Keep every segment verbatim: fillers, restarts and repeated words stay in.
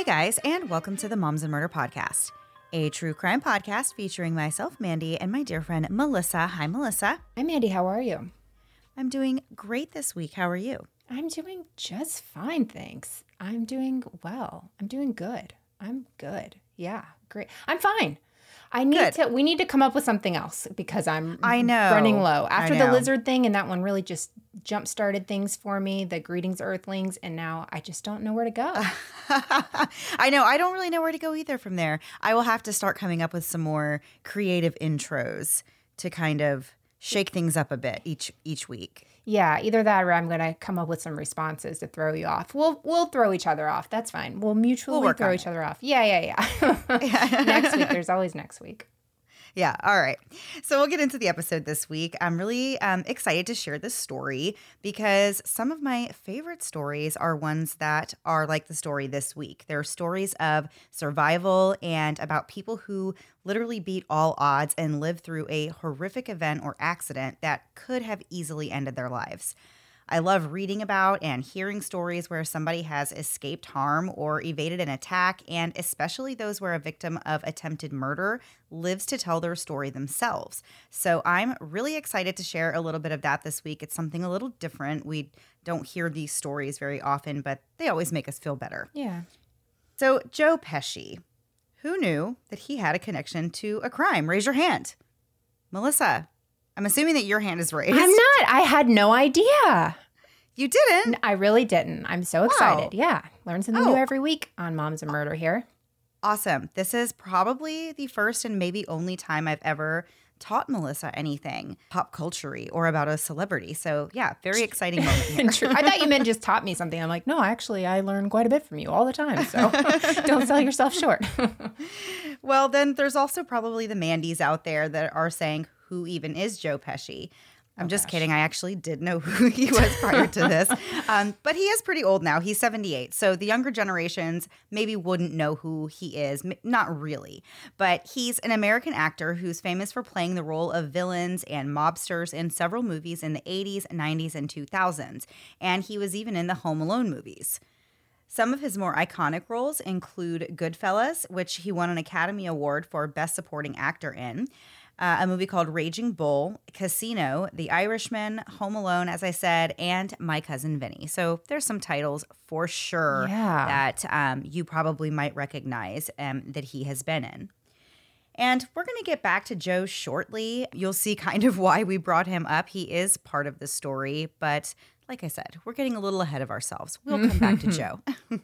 Hey guys, and welcome to the Moms and Murder Podcast, a true crime podcast featuring myself, Mandy, and my dear friend, Melissa. Hi, Melissa. Hi, Mandy. How are you? I'm doing great this week. How are you? I'm doing just fine, thanks. I'm doing well. I'm doing good. I'm good. Yeah, great. I'm fine. I need Good. to, we need to come up with something else because I'm I know. running low. After I the know. lizard thing, and that one really just jump-started things for me, the greetings, Earthlings, and now I just don't know where to go. I know. I don't really know where to go either from there. I will have to start coming up with some more creative intros to kind of shake things up a bit each each week. Yeah, either that or I'm going to come up with some responses to throw you off. We'll we'll throw each other off. That's fine. We'll mutually We'll work throw on each it. other off. Yeah, yeah, yeah. Next week. There's always next week. Yeah. All right. So we'll get into the episode this week. I'm really um, excited to share this story because some of my favorite stories are ones that are like the story this week. They're stories of survival and about people who literally beat all odds and lived through a horrific event or accident that could have easily ended their lives. I love reading about and hearing stories where somebody has escaped harm or evaded an attack, and especially those where a victim of attempted murder lives to tell their story themselves. So I'm really excited to share a little bit of that this week. It's something a little different. We don't hear these stories very often, but they always make us feel better. Yeah. So Joe Pesci, who knew that he had a connection to a crime? Raise your hand. Melissa, I'm assuming that your hand is raised. I'm not. I had no idea. You didn't? I really didn't. I'm so excited. Yeah. Learn something Oh. new every week on Moms and Murder here. Awesome. This is probably the first and maybe only time I've ever taught Melissa anything pop culture-y or about a celebrity. So yeah, very exciting moment here. True. I thought you meant just taught me something. I'm like, no, actually, I learn quite a bit from you all the time. So don't sell yourself short. Well, then there's also probably the Mandys out there that are saying, who even is Joe Pesci? I'm Oh, just gosh. kidding. I actually did know who he was prior to this. Um, but he is pretty old now. He's seventy-eight. So the younger generations maybe wouldn't know who he is. M- Not really. But he's an American actor who's famous for playing the role of villains and mobsters in several movies in the eighties, nineties, and two thousands. And he was even in the Home Alone movies. Some of his more iconic roles include Goodfellas, which he won an Academy Award for Best Supporting Actor in, uh, a movie called Raging Bull, Casino, The Irishman, Home Alone, as I said, and My Cousin Vinny. So there's some titles for sure Yeah. that um, you probably might recognize um, that he has been in. And we're going to get back to Joe shortly. You'll see kind of why we brought him up. He is part of the story, but like I said, we're getting a little ahead of ourselves. We'll come back to Joe.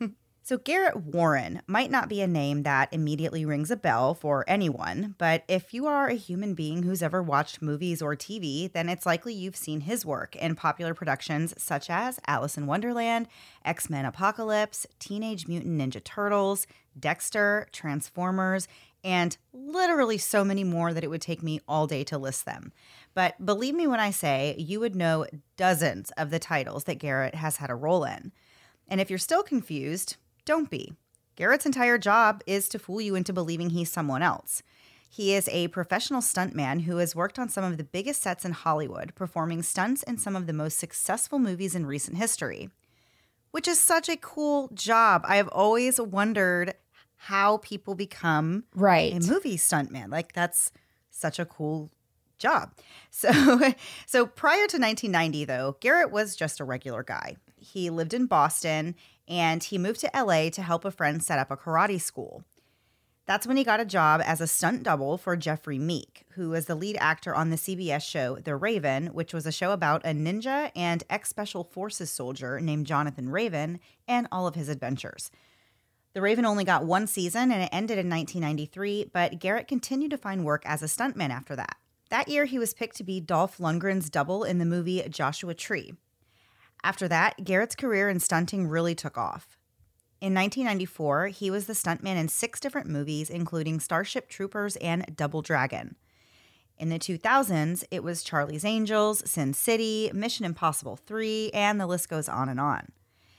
So Garrett Warren might not be a name that immediately rings a bell for anyone, but if you are a human being who's ever watched movies or T V, then it's likely you've seen his work in popular productions such as Alice in Wonderland, X-Men Apocalypse, Teenage Mutant Ninja Turtles, Dexter, Transformers, and literally so many more that it would take me all day to list them. But believe me when I say you would know dozens of the titles that Garrett has had a role in. And if you're still confused, don't be. Garrett's entire job is to fool you into believing he's someone else. He is a professional stuntman who has worked on some of the biggest sets in Hollywood, performing stunts in some of the most successful movies in recent history. Which is such a cool job. I have always wondered how people become Right. a movie stuntman. Like, that's such a cool job. So, so prior to nineteen ninety, though, Garrett was just a regular guy. He lived in Boston, and he moved to L A to help a friend set up a karate school. That's when he got a job as a stunt double for Jeffrey Meek, who was the lead actor on the C B S show The Raven, which was a show about a ninja and ex-special forces soldier named Jonathan Raven and all of his adventures. The Raven only got one season, and it ended in nineteen ninety-three, but Garrett continued to find work as a stuntman after that. That year, he was picked to be Dolph Lundgren's double in the movie Joshua Tree. After that, Garrett's career in stunting really took off. In nineteen ninety-four, he was the stuntman in six different movies, including Starship Troopers and Double Dragon. In the two thousands, it was Charlie's Angels, Sin City, Mission Impossible three, and the list goes on and on.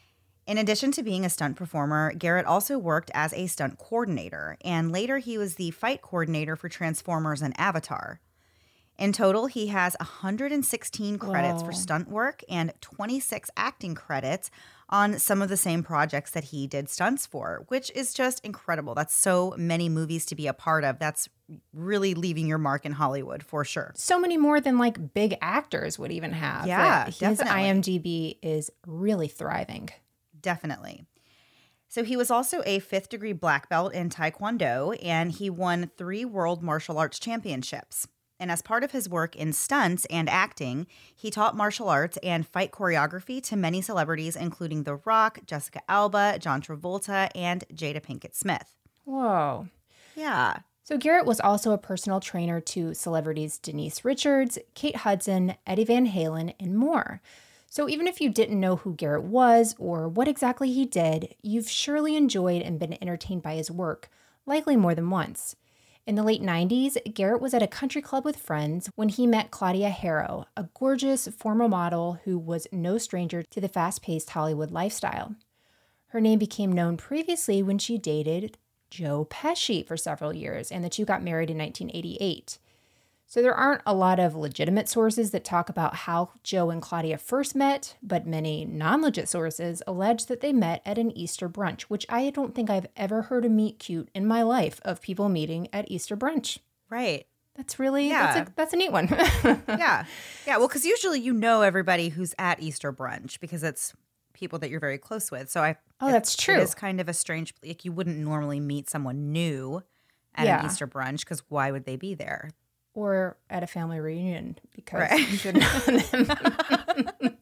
In addition to being a stunt performer, Garrett also worked as a stunt coordinator, and later he was the fight coordinator for Transformers and Avatar. In total, he has one hundred sixteen credits Whoa. for stunt work and twenty-six acting credits on some of the same projects that he did stunts for, which is just incredible. That's so many movies to be a part of. That's really leaving your mark in Hollywood for sure. So many more than like big actors would even have. Yeah, His definitely. IMDb is really thriving. Definitely. So he was also a fifth degree black belt in Taekwondo, and he won three world martial arts championships. And as part of his work in stunts and acting, he taught martial arts and fight choreography to many celebrities, including The Rock, Jessica Alba, John Travolta, and Jada Pinkett Smith. Whoa. Yeah. So Garrett was also a personal trainer to celebrities Denise Richards, Kate Hudson, Eddie Van Halen, and more. So even if you didn't know who Garrett was or what exactly he did, you've surely enjoyed and been entertained by his work, likely more than once. In the late nineties, Garrett was at a country club with friends when he met Claudia Harrow, a gorgeous former model who was no stranger to the fast-paced Hollywood lifestyle. Her name became known previously when she dated Joe Pesci for several years, and the two got married in nineteen eighty-eight. So there aren't a lot of legitimate sources that talk about how Joe and Claudia first met, but many non-legit sources allege that they met at an Easter brunch, which I don't think I've ever heard a meet cute in my life of people meeting at Easter brunch. Right. That's really, Yeah. that's, a, that's a neat one. Yeah. Yeah. Well, because usually you know everybody who's at Easter brunch because it's people that you're very close with. So I. Oh, it- that's true. It is kind of a strange, like you wouldn't normally meet someone new at Yeah. an Easter brunch because why would they be there? Or at a family reunion because Right. you should know them.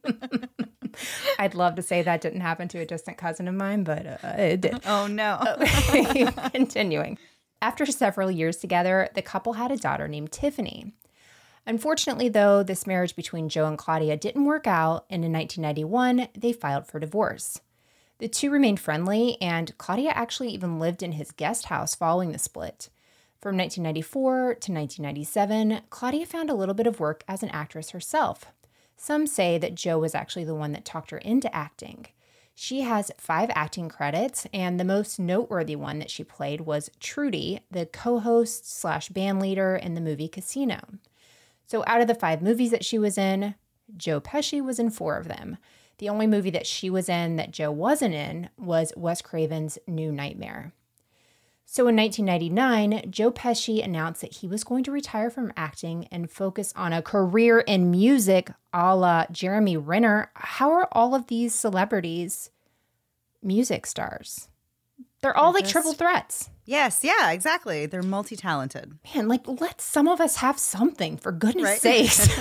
I'd love to say that didn't happen to a distant cousin of mine, but uh, it did. Oh, no. Continuing. After several years together, the couple had a daughter named Tiffany. Unfortunately, though, this marriage between Joe and Claudia didn't work out, and in nineteen ninety-one, they filed for divorce. The two remained friendly, and Claudia actually even lived in his guest house following the split. From nineteen ninety-four to nineteen ninety-seven, Claudia found a little bit of work as an actress herself. Some say that Joe was actually the one that talked her into acting. She has five acting credits, and the most noteworthy one that she played was Trudy, the co-host slash band leader in the movie Casino. So out of the five movies that she was in, Joe Pesci was in four of them. The only movie that she was in that Joe wasn't in was Wes Craven's New Nightmare. So in nineteen ninety-nine, Joe Pesci announced that he was going to retire from acting and focus on a career in music a la Jeremy Renner. How are all of these celebrities music stars? They're all They're like just- triple threats. Yes. Yeah, exactly. They're multi-talented. Man, like let some of us have something, for goodness Right. sakes.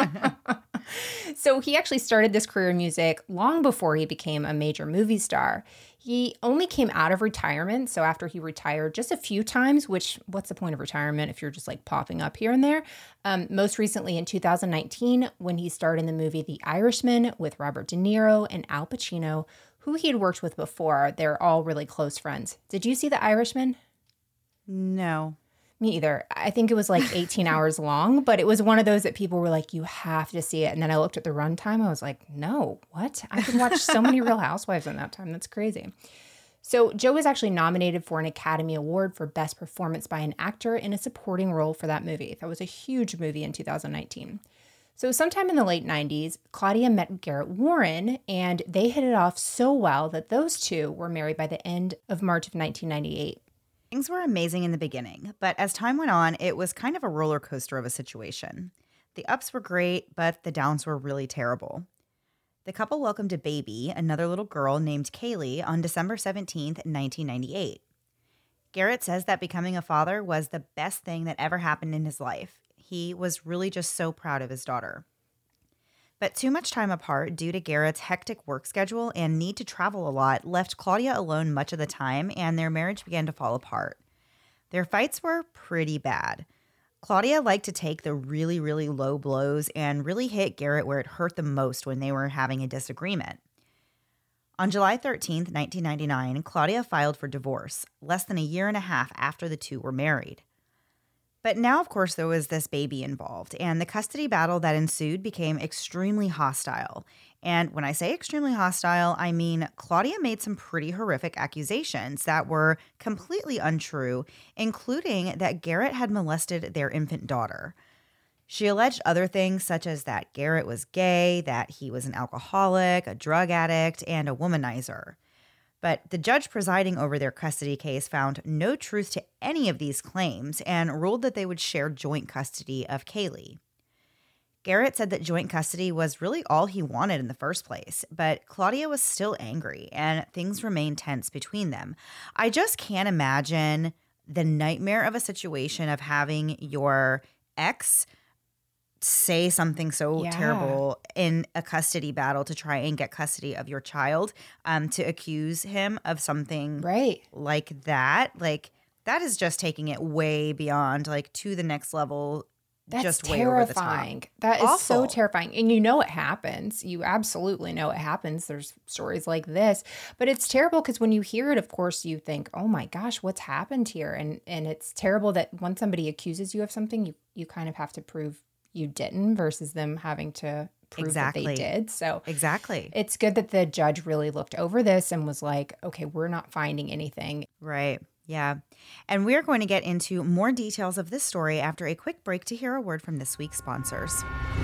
So he actually started this career in music long before he became a major movie star. He only came out of retirement. So after he retired just a few times, which what's the point of retirement if you're just like popping up here and there? Um, most recently in two thousand nineteen, when he starred in the movie The Irishman with Robert De Niro and Al Pacino, who he had worked with before. They're all really close friends. Did you see The Irishman? No. Me either. I think it was like eighteen hours long, but it was one of those that people were like, you have to see it. And then I looked at the runtime. I was like, no, what? I could watch so many Real Housewives in that time. That's crazy. So Joe was actually nominated for an Academy Award for Best Performance by an Actor in a Supporting Role for that movie. That was a huge movie in two thousand nineteen. So sometime in the late nineties, Claudia met Garrett Warren, and they hit it off so well that those two were married by the end of March of nineteen ninety-eight. Things were amazing in the beginning, but as time went on, it was kind of a roller coaster of a situation. The ups were great, but the downs were really terrible. The couple welcomed a baby, another little girl named Kaylee, on December seventeenth, nineteen ninety-eight. Garrett says that becoming a father was the best thing that ever happened in his life. He was really just so proud of his daughter. But too much time apart due to Garrett's hectic work schedule and need to travel a lot left Claudia alone much of the time, and their marriage began to fall apart. Their fights were pretty bad. Claudia liked to take the really, really low blows and really hit Garrett where it hurt the most when they were having a disagreement. On July thirteenth, nineteen ninety-nine, Claudia filed for divorce, less than a year and a half after the two were married. But now, of course, there was this baby involved, and the custody battle that ensued became extremely hostile. And when I say extremely hostile, I mean Claudia made some pretty horrific accusations that were completely untrue, including that Garrett had molested their infant daughter. She alleged other things such as that Garrett was gay, that he was an alcoholic, a drug addict, and a womanizer. But the judge presiding over their custody case found no truth to any of these claims and ruled that they would share joint custody of Kaylee. Garrett said that joint custody was really all he wanted in the first place, but Claudia was still angry and things remained tense between them. I just can't imagine the nightmare of a situation of having your ex say something so Yeah. terrible in a custody battle to try and get custody of your child, um, to accuse him of something Right. like that. Like, that is just taking it way beyond, like, to the next level. That's Just way over the top. terrifying. That is so Awful. terrifying. And you know it happens. You absolutely know it happens. There's stories like this. But it's terrible because when you hear it, of course, you think, oh my gosh, what's happened here? And and it's terrible that when somebody accuses you of something, you, you kind of have to prove you didn't versus them having to prove Exactly. that they did. So Exactly. it's good that the judge really looked over this and was like, okay, we're not finding anything. Right. Yeah. And we're going to get into more details of this story after a quick break to hear a word from this week's sponsors.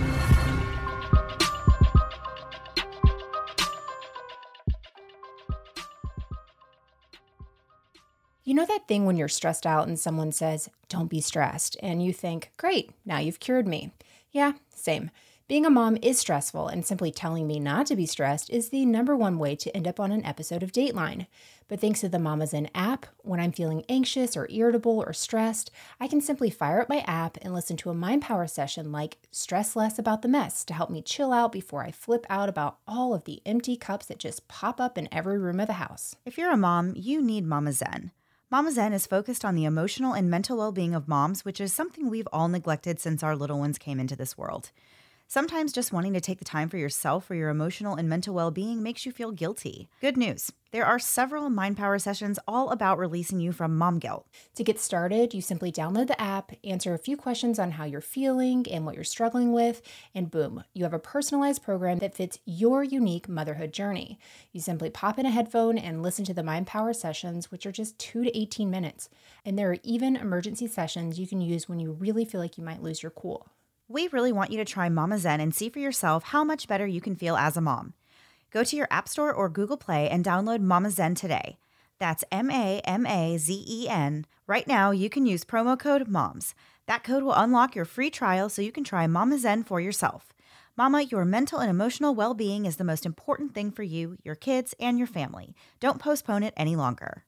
You know that thing when you're stressed out and someone says, don't be stressed, and you think, great, now you've cured me. Yeah, same. Being a mom is stressful, and simply telling me not to be stressed is the number one way to end up on an episode of Dateline. But thanks to the Mama Zen app, when I'm feeling anxious or irritable or stressed, I can simply fire up my app and listen to a mind power session like Stress Less About the Mess to help me chill out before I flip out about all of the empty cups that just pop up in every room of the house. If you're a mom, you need Mama Zen. Mama Zen is focused on the emotional and mental well-being of moms, which is something we've all neglected since our little ones came into this world. Sometimes just wanting to take the time for yourself or your emotional and mental well-being makes you feel guilty. Good news. There are several Mind Power sessions all about releasing you from mom guilt. To get started, you simply download the app, answer a few questions on how you're feeling and what you're struggling with, and boom, you have a personalized program that fits your unique motherhood journey. You simply pop in a headphone and listen to the Mind Power sessions, which are just two to eighteen minutes. And there are even emergency sessions you can use when you really feel like you might lose your cool. We really want you to try Mama Zen and see for yourself how much better you can feel as a mom. Go to your App Store or Google Play and download Mama Zen today. That's M A M A Z E N. Right now, you can use promo code MOMS. That code will unlock your free trial so you can try Mama Zen for yourself. Mama, your mental and emotional well-being is the most important thing for you, your kids, and your family. Don't postpone it any longer.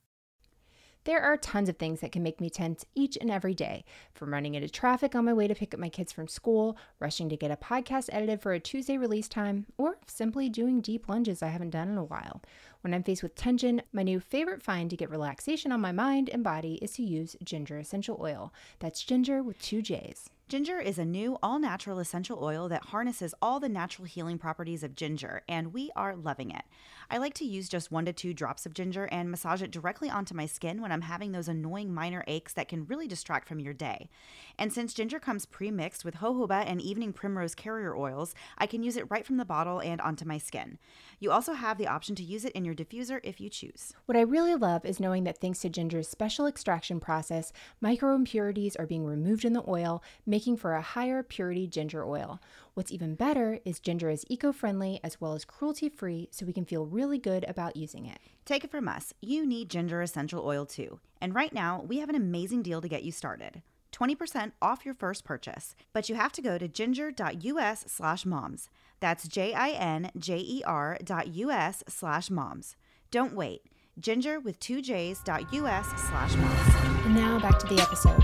There are tons of things that can make me tense each and every day, from running into traffic on my way to pick up my kids from school, rushing to get a podcast edited for a Tuesday release time, or simply doing deep lunges I haven't done in a while. When I'm faced with tension, my new favorite find to get relaxation on my mind and body is to use ginger essential oil. That's ginger with two J's. Ginger is a new all-natural essential oil that harnesses all the natural healing properties of ginger, and we are loving it. I like to use just one to two drops of ginger and massage it directly onto my skin when I'm having those annoying minor aches that can really distract from your day. And since ginger comes pre-mixed with jojoba and evening primrose carrier oils, I can use it right from the bottle and onto my skin. You also have the option to use it in your diffuser if you choose. What I really love is knowing that thanks to ginger's special extraction process, micro impurities are being removed in the oil, making for a higher purity ginger oil. What's even better is ginger is eco-friendly as well as cruelty-free, so we can feel really good about using it. Take it from us, you need ginger essential oil too. And right now, we have an amazing deal to get you started. twenty percent off your first purchase. But you have to go to ginger.us slash moms. That's J-I-N-J-E-R dot U-S slash moms. Don't wait. Ginger with two J's dot U-S slash moms. And now back to the episode.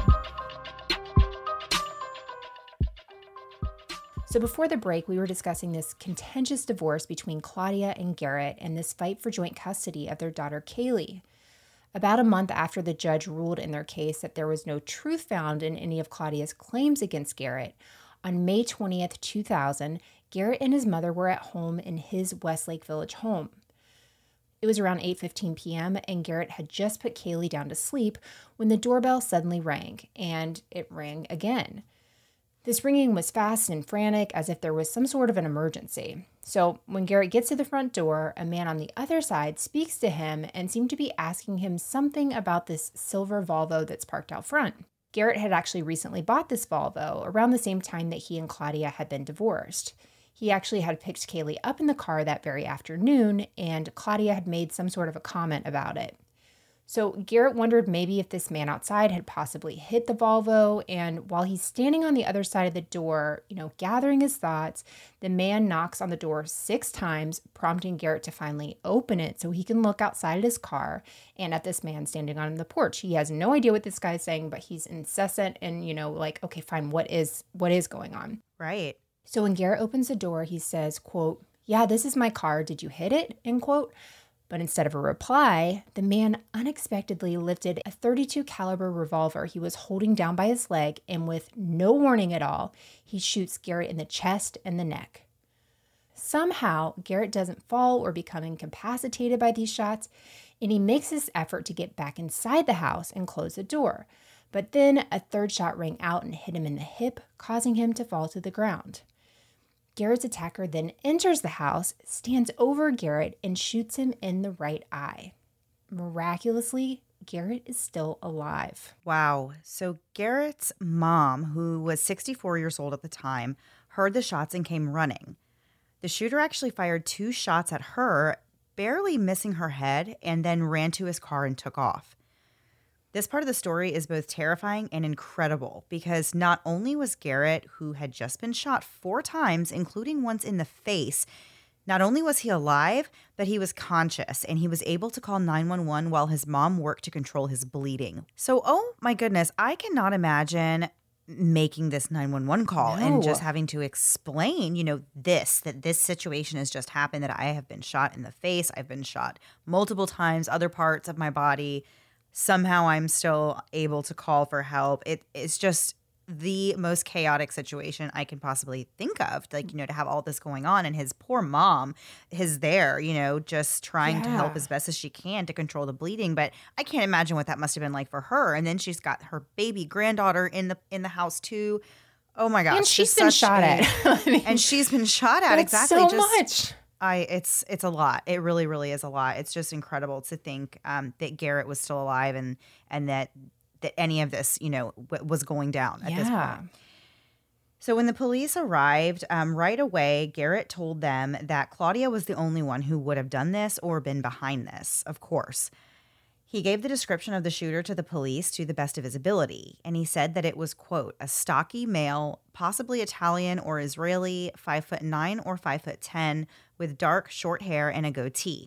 So before the break, we were discussing this contentious divorce between Claudia and Garrett and this fight for joint custody of their daughter Kaylee. About a month after the judge ruled in their case that there was no truth found in any of Claudia's claims against Garrett, on May twentieth, two thousand, Garrett and his mother were at home in his Westlake Village home. It was around eight fifteen p.m. and Garrett had just put Kaylee down to sleep when the doorbell suddenly rang, and it rang again. This ringing was fast and frantic, as if there was some sort of an emergency. So when Garrett gets to the front door, a man on the other side speaks to him and seemed to be asking him something about this silver Volvo that's parked out front. Garrett had actually recently bought this Volvo around the same time that he and Claudia had been divorced. He actually had picked Kaylee up in the car that very afternoon, and Claudia had made some sort of a comment about it. So Garrett wondered maybe if this man outside had possibly hit the Volvo, and while he's standing on the other side of the door, you know, gathering his thoughts, the man knocks on the door six times, prompting Garrett to finally open it so he can look outside at his car and at this man standing on the porch. He has no idea what this guy is saying, but he's incessant and, you know, like, okay, fine, what is what is going on? Right. So when Garrett opens the door, he says, quote, "Yeah, this is my car. Did you hit it?" End quote. But instead of a reply, the man unexpectedly lifted a thirty-two caliber revolver he was holding down by his leg, and with no warning at all, he shoots Garrett in the chest and the neck. Somehow, Garrett doesn't fall or become incapacitated by these shots, and he makes this effort to get back inside the house and close the door. But then a third shot rang out and hit him in the hip, causing him to fall to the ground. Garrett's attacker then enters the house, stands over Garrett, and shoots him in the right eye. Miraculously, Garrett is still alive. Wow. So Garrett's mom, who was sixty-four years old at the time, heard the shots and came running. The shooter actually fired two shots at her, barely missing her head, and then ran to his car and took off. This part of the story is both terrifying and incredible because not only was Garrett, who had just been shot four times, including once in the face, not only was he alive, but he was conscious and he was able to call nine one one while his mom worked to control his bleeding. So, oh my goodness, I cannot imagine making this nine one one call No. and just having to explain, you know, this, that this situation has just happened, that I have been shot in the face, I've been shot multiple times, other parts of my body. Somehow I'm still able to call for help. It, it's just the most chaotic situation I can possibly think of. Like, you know, to have all this going on and his poor mom is there, you know, just trying to help Yeah. as best as she can to control the bleeding. But I can't imagine what that must have been like for her. And then she's got her baby granddaughter in the in the house too. Oh my gosh. And she's just been such shot a- at. I mean, And she's been shot at. that's Exactly. so just, much. I it's it's a lot. It really, really is a lot. It's just incredible to think um, that Garrett was still alive and and that that any of this, you know, w- was going down at this Yeah. point. So when the police arrived, um, right away, Garrett told them that Claudia was the only one who would have done this or been behind this, of course. He gave the description of the shooter to the police to the best of his ability, and he said that it was, quote, a stocky male, possibly Italian or Israeli, five foot nine or five foot ten, with dark, short hair and a goatee.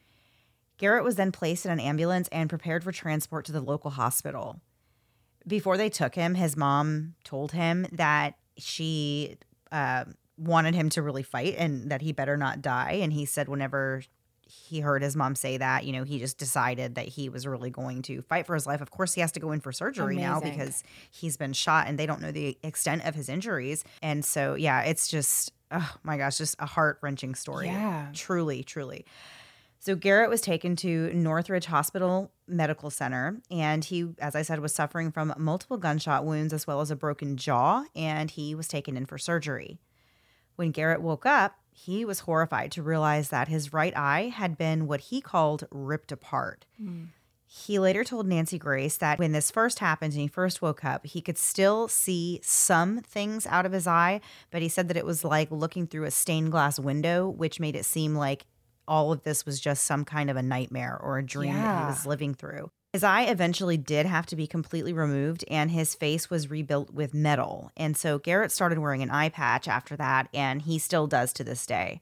Garrett was then placed in an ambulance and prepared for transport to the local hospital. Before they took him, his mom told him that she uh, wanted him to really fight and that he better not die. And he said whenever he heard his mom say that, you know, he just decided that he was really going to fight for his life. Of course, he has to go in for surgery now Amazing. because he's been shot and they don't know the extent of his injuries. And so, yeah, it's just, oh my gosh, just a heart-wrenching story. Yeah. Truly, truly. So Garrett was taken to Northridge Hospital Medical Center, and he, as I said, was suffering from multiple gunshot wounds as well as a broken jaw, and he was taken in for surgery. When Garrett woke up, he was horrified to realize that his right eye had been what he called ripped apart. Mm. He later told Nancy Grace that when this first happened and he first woke up, he could still see some things out of his eye, but he said that it was like looking through a stained glass window, which made it seem like all of this was just some kind of a nightmare or a dream that he Yeah. was living through. His eye eventually did have to be completely removed, and his face was rebuilt with metal. And so Garrett started wearing an eye patch after that, and he still does to this day.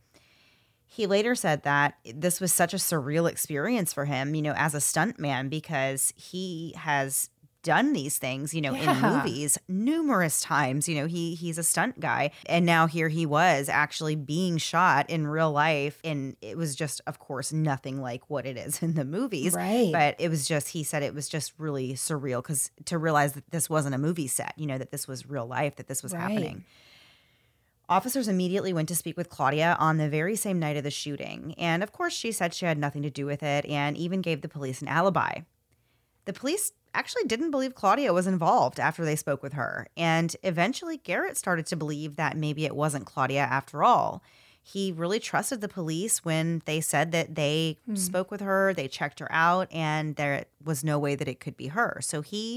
He later said that this was such a surreal experience for him, you know, as a stuntman, because he has done these things, you know, in Yeah. movies numerous times. You know, he he's a stunt guy. And now here he was actually being shot in real life. And it was just, of course, nothing like what it is in the movies. Right. But it was just, he said it was just really surreal because to realize that this wasn't a movie set, you know, that this was real life, that this was Right. happening. Officers immediately went to speak with Claudia on the very same night of the shooting. And of course, she said she had nothing to do with it and even gave the police an alibi. The police actually didn't believe Claudia was involved after they spoke with her. And eventually, Garrett started to believe that maybe it wasn't Claudia after all. He really trusted the police when they said that they Hmm. spoke with her, they checked her out, and there was no way that it could be her. So he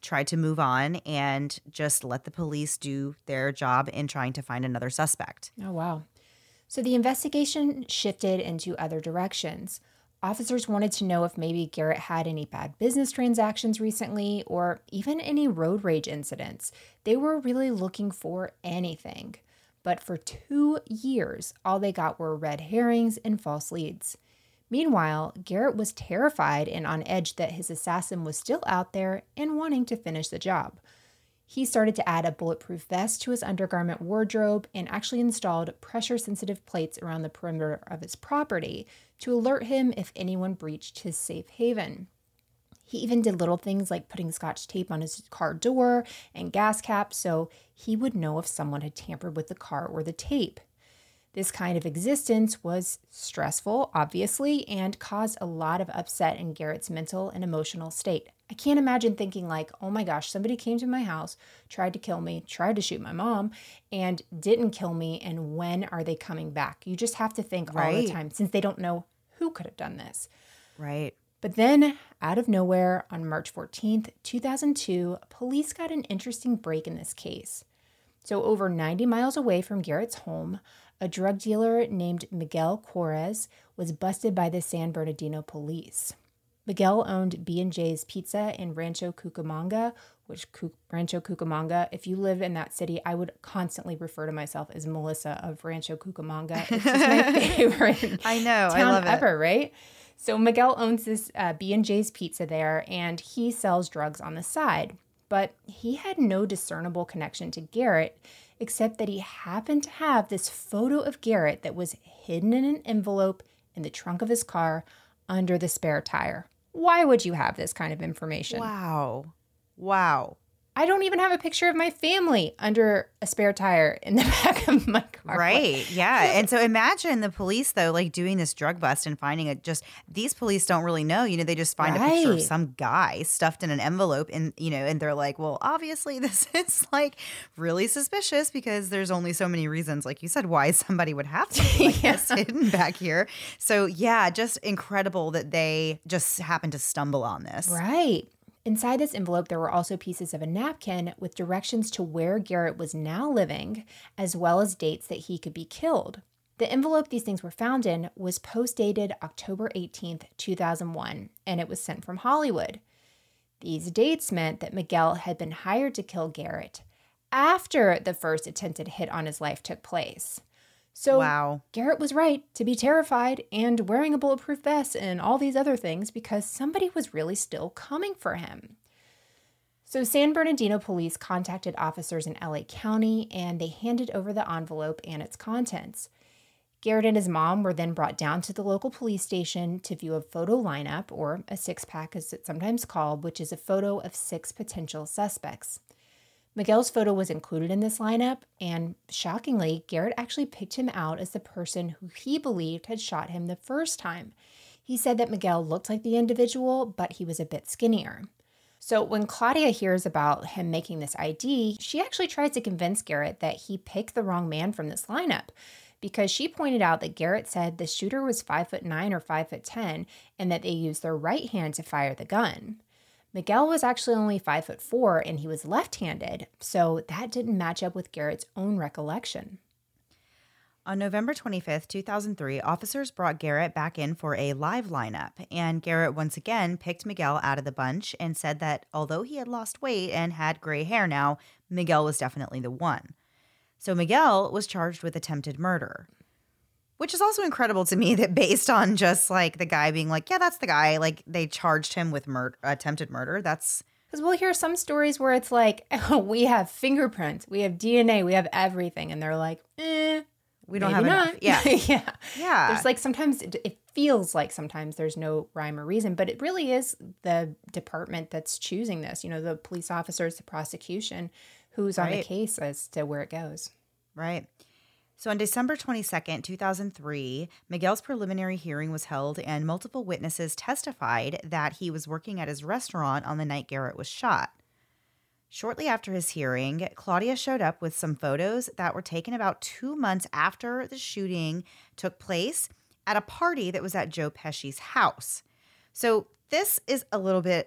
tried to move on and just let the police do their job in trying to find another suspect. Oh, wow. So the investigation shifted into other directions. Officers wanted to know if maybe Garrett had any bad business transactions recently or even any road rage incidents. They were really looking for anything. But for two years, all they got were red herrings and false leads. Meanwhile, Garrett was terrified and on edge that his assassin was still out there and wanting to finish the job. He started to add a bulletproof vest to his undergarment wardrobe and actually installed pressure-sensitive plates around the perimeter of his property to alert him if anyone breached his safe haven. He even did little things like putting scotch tape on his car door and gas cap so he would know if someone had tampered with the car or the tape. This kind of existence was stressful, obviously, and caused a lot of upset in Garrett's mental and emotional state. I can't imagine thinking like, oh my gosh, somebody came to my house, tried to kill me, tried to shoot my mom, and didn't kill me, and when are they coming back? You just have to think Right. all the time since they don't know who could have done this. Right. But then, out of nowhere, on March fourteenth, two thousand two, police got an interesting break in this case. So over ninety miles away from Garrett's home, a drug dealer named Miguel Juarez was busted by the San Bernardino police. Miguel owned B and J's Pizza in Rancho Cucamonga, which Rancho Cucamonga, if you live in that city, I would constantly refer to myself as Melissa of Rancho Cucamonga. It's just my favorite I know. town I love it. ever, right? So Miguel owns this uh, B and J's Pizza there, and he sells drugs on the side. But he had no discernible connection to Garrett, except that he happened to have this photo of Garrett that was hidden in an envelope in the trunk of his car under the spare tire. Why would you have this kind of information? Wow. Wow. I don't even have a picture of my family under a spare tire in the back of my car. Right. Yeah. And so imagine the police, though, like doing this drug bust and finding it just, these police don't really know, you know, they just find a picture of Right. some guy stuffed in an envelope and, you know, and they're like, well, obviously this is like really suspicious because there's only so many reasons, like you said, why somebody would have something like Yeah. this hidden back here. So yeah, just incredible that they just happened to stumble on this. Right. Inside this envelope, there were also pieces of a napkin with directions to where Garrett was now living, as well as dates that he could be killed. The envelope these things were found in was post-dated October eighteenth, two thousand one, and it was sent from Hollywood. These dates meant that Miguel had been hired to kill Garrett after the first attempted hit on his life took place. So Wow. Garrett was right to be terrified and wearing a bulletproof vest and all these other things because somebody was really still coming for him. So San Bernardino police contacted officers in L A County and they handed over the envelope and its contents. Garrett and his mom were then brought down to the local police station to view a photo lineup, or a six-pack as it's sometimes called, which is a photo of six potential suspects. Miguel's photo was included in this lineup, and shockingly, Garrett actually picked him out as the person who he believed had shot him the first time. He said that Miguel looked like the individual, but he was a bit skinnier. So when Claudia hears about him making this I D, she actually tries to convince Garrett that he picked the wrong man from this lineup, because she pointed out that Garrett said the shooter was five foot nine or five foot ten, and that they used their right hand to fire the gun. Miguel was actually only five foot four and he was left-handed, so that didn't match up with Garrett's own recollection. On November twenty-fifth, two thousand three, officers brought Garrett back in for a live lineup, and Garrett once again picked Miguel out of the bunch and said that although he had lost weight and had gray hair now, Miguel was definitely the one. So Miguel was charged with attempted murder, which is also incredible to me that based on just like the guy being like, yeah, that's the guy, like they charged him with mur- attempted murder. That's Because we'll hear some stories where it's like, oh, we have fingerprints, we have D N A, we have everything, and they're like, eh, we don't maybe have enough. not. Yeah. yeah. Yeah. There's like sometimes it, it feels like sometimes there's no rhyme or reason, but it really is the department that's choosing this. You know, the police officers, the prosecution, who's on the Right. case as to where it goes. Right. So on December twenty-second, two thousand three, Miguel's preliminary hearing was held and multiple witnesses testified that he was working at his restaurant on the night Garrett was shot. Shortly after his hearing, Claudia showed up with some photos that were taken about two months after the shooting took place at a party that was at Joe Pesci's house. So this is a little bit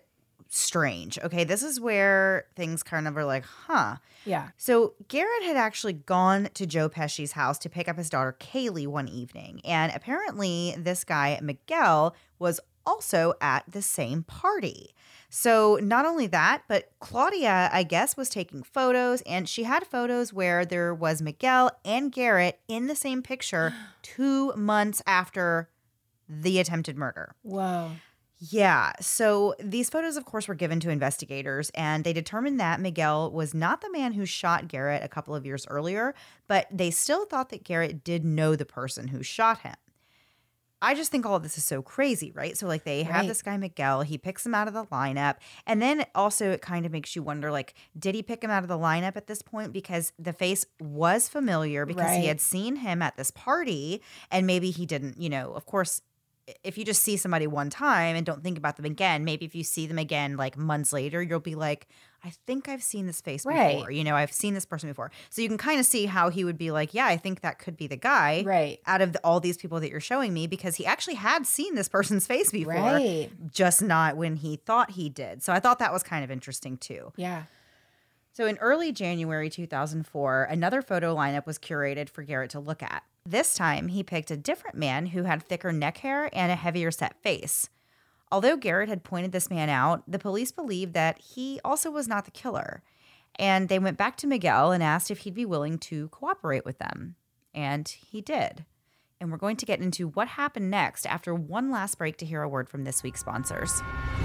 strange. Okay, this is where things kind of are like, huh. Yeah. So Garrett had actually gone to Joe Pesci's house to pick up his daughter Kaylee one evening. And apparently this guy, Miguel, was also at the same party. So not only that, but Claudia, I guess, was taking photos, and she had photos where there was Miguel and Garrett in the same picture two months after the attempted murder. Whoa. Yeah. So these photos, of course, were given to investigators, and they determined that Miguel was not the man who shot Garrett a couple of years earlier, but they still thought that Garrett did know the person who shot him. I just think all of this is so crazy, right? So like they have Right. this guy, Miguel, he picks him out of the lineup. And then also it kind of makes you wonder, like, did he pick him out of the lineup at this point? Because the face was familiar because Right. he had seen him at this party, and maybe he didn't, you know, of course, if you just see somebody one time and don't think about them again, maybe if you see them again like months later, you'll be like, I think I've seen this face Right. before. You know, I've seen this person before. So you can kind of see how he would be like, yeah, I think that could be the guy Right. out of the, all these people that you're showing me, because he actually had seen this person's face before, Right. just not when he thought he did. So I thought that was kind of interesting too. Yeah. So in early January two thousand four, another photo lineup was curated for Garrett to look at. This time, he picked a different man who had thicker neck hair and a heavier set face. Although Garrett had pointed this man out, the police believed that he also was not the killer. And they went back to Miguel and asked if he'd be willing to cooperate with them. And he did. And we're going to get into what happened next after one last break to hear a word from this week's sponsors.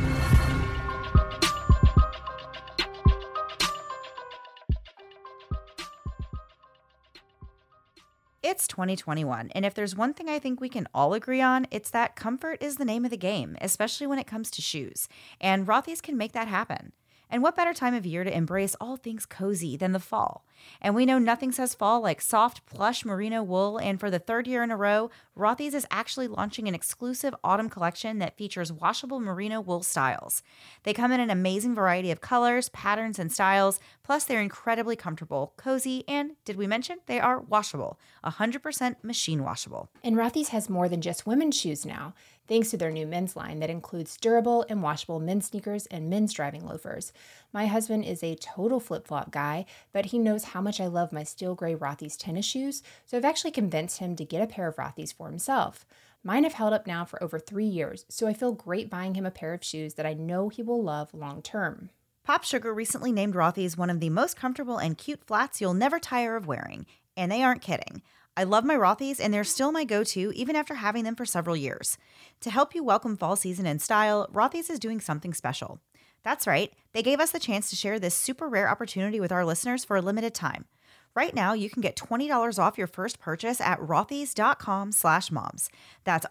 It's twenty twenty-one, and if there's one thing I think we can all agree on, it's that comfort is the name of the game, especially when it comes to shoes. And Rothy's can make that happen. And what better time of year to embrace all things cozy than the fall? And we know nothing says fall like soft, plush merino wool, and for the third year in a row, Rothy's is actually launching an exclusive autumn collection that features washable merino wool styles. They come in an amazing variety of colors, patterns, and styles, plus they're incredibly comfortable, cozy, and, did we mention, they are washable, one hundred percent machine washable. And Rothy's has more than just women's shoes now, thanks to their new men's line that includes durable and washable men's sneakers and men's driving loafers. My husband is a total flip-flop guy, but he knows how much I love my steel gray Rothy's tennis shoes, so I've actually convinced him to get a pair of Rothy's for himself. Mine have held up now for over three years, so I feel great buying him a pair of shoes that I know he will love long term. Pop Sugar recently named Rothy's one of the most comfortable and cute flats you'll never tire of wearing, and they aren't kidding. I love my Rothy's, and they're still my go-to even after having them for several years. To help you welcome fall season in style, Rothy's is doing something special. That's right, they gave us the chance to share this super rare opportunity with our listeners for a limited time. Right now, you can get twenty dollars off your first purchase at rothys.com slash moms. That's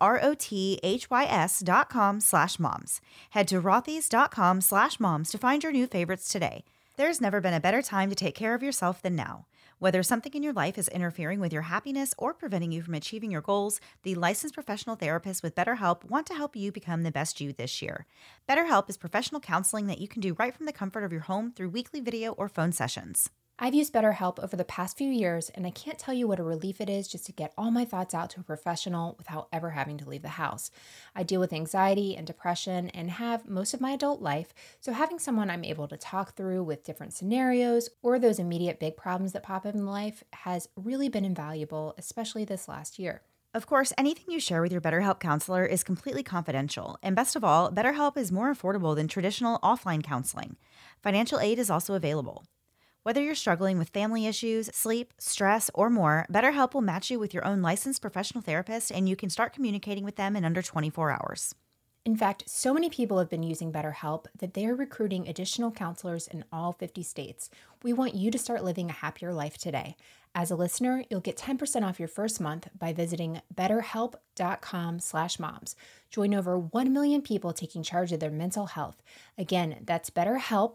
R-O-T-H-Y-S dot com slash moms. Head to rothys.com slash moms to find your new favorites today. There's never been a better time to take care of yourself than now. Whether something in your life is interfering with your happiness or preventing you from achieving your goals, the licensed professional therapists with BetterHelp want to help you become the best you this year. BetterHelp is professional counseling that you can do right from the comfort of your home through weekly video or phone sessions. I've used BetterHelp over the past few years, and I can't tell you what a relief it is just to get all my thoughts out to a professional without ever having to leave the house. I deal with anxiety and depression and have most of my adult life, so having someone I'm able to talk through with different scenarios or those immediate big problems that pop up in life has really been invaluable, especially this last year. Of course, anything you share with your BetterHelp counselor is completely confidential, and best of all, BetterHelp is more affordable than traditional offline counseling. Financial aid is also available. Whether you're struggling with family issues, sleep, stress, or more, BetterHelp will match you with your own licensed professional therapist, and you can start communicating with them in under twenty-four hours. In fact, so many people have been using BetterHelp that they're recruiting additional counselors in all fifty states. We want you to start living a happier life today. As a listener, you'll get ten percent off your first month by visiting betterhelp.com slash moms. Join over one million people taking charge of their mental health. Again, that's betterhelp,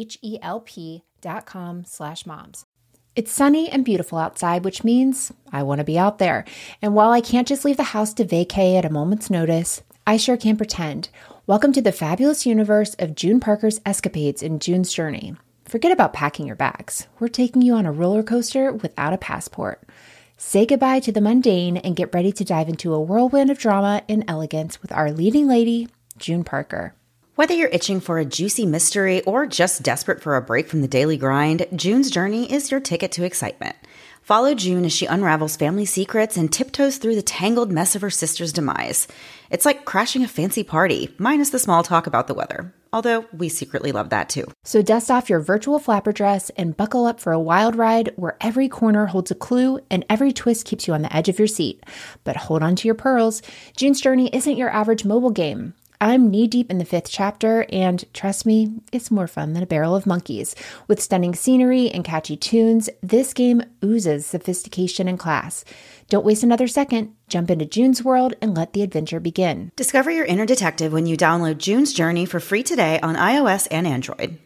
H-E-L-P dot com slash moms. It's sunny and beautiful outside, which means I want to be out there. And while I can't just leave the house to vacay at a moment's notice, I sure can pretend. Welcome to the fabulous universe of June Parker's escapades in June's Journey. Forget about packing your bags. We're taking you on a roller coaster without a passport. Say goodbye to the mundane and get ready to dive into a whirlwind of drama and elegance with our leading lady, June Parker. Whether you're itching for a juicy mystery or just desperate for a break from the daily grind, June's Journey is your ticket to excitement. Follow June as she unravels family secrets and tiptoes through the tangled mess of her sister's demise. It's like crashing a fancy party, minus the small talk about the weather. Although we secretly love that too. So dust off your virtual flapper dress and buckle up for a wild ride where every corner holds a clue and every twist keeps you on the edge of your seat. But hold on to your pearls. June's Journey isn't your average mobile game. I'm knee-deep in the fifth chapter, and trust me, it's more fun than a barrel of monkeys. With stunning scenery and catchy tunes, this game oozes sophistication and class. Don't waste another second. Jump into June's world and let the adventure begin. Discover your inner detective when you download June's Journey for free today on iOS and Android.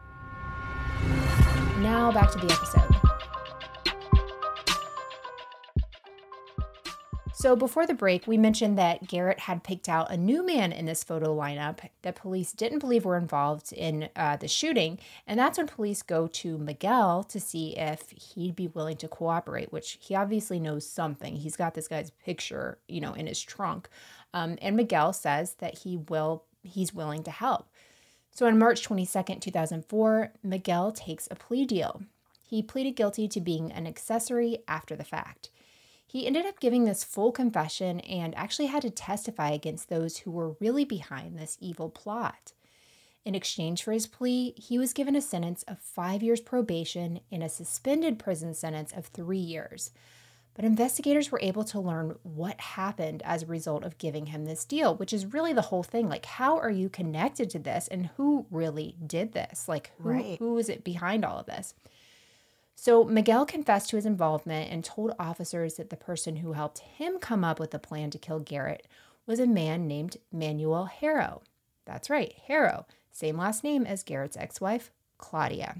Now back to the episode. So before the break, we mentioned that Garrett had picked out a new man in this photo lineup that police didn't believe were involved in uh, the shooting. And that's when police go to Miguel to see if he'd be willing to cooperate, which he obviously knows something. He's got this guy's picture, you know, in his trunk. Um, and Miguel says that he will, he's willing to help. So on March twenty-second, two thousand four, Miguel takes a plea deal. He pleaded guilty to being an accessory after the fact. He ended up giving this full confession and actually had to testify against those who were really behind this evil plot. In exchange for his plea, he was given a sentence of five years probation and a suspended prison sentence of three years. But investigators were able to learn what happened as a result of giving him this deal, which is really the whole thing. Like, how are you connected to this and who really did this? Like, who, Right. who is it behind all of this? So Miguel confessed to his involvement and told officers that the person who helped him come up with the plan to kill Garrett was a man named Manuel Harrow. That's right, Harrow, same last name as Garrett's ex-wife, Claudia.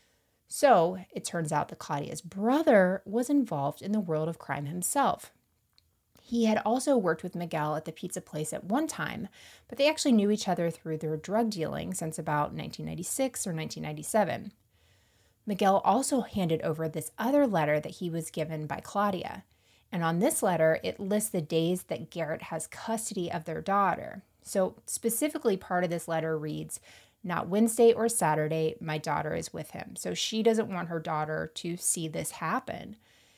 So it turns out that Claudia's brother was involved in the world of crime himself. He had also worked with Miguel at the pizza place at one time, but they actually knew each other through their drug dealing since about nineteen ninety-six or nineteen ninety-seven. Miguel also handed over this other letter that he was given by Claudia. And on this letter, it lists the days that Garrett has custody of their daughter. So specifically, part of this letter reads, "Not Wednesday or Saturday, my daughter is with him." So she doesn't want her daughter to see this happen.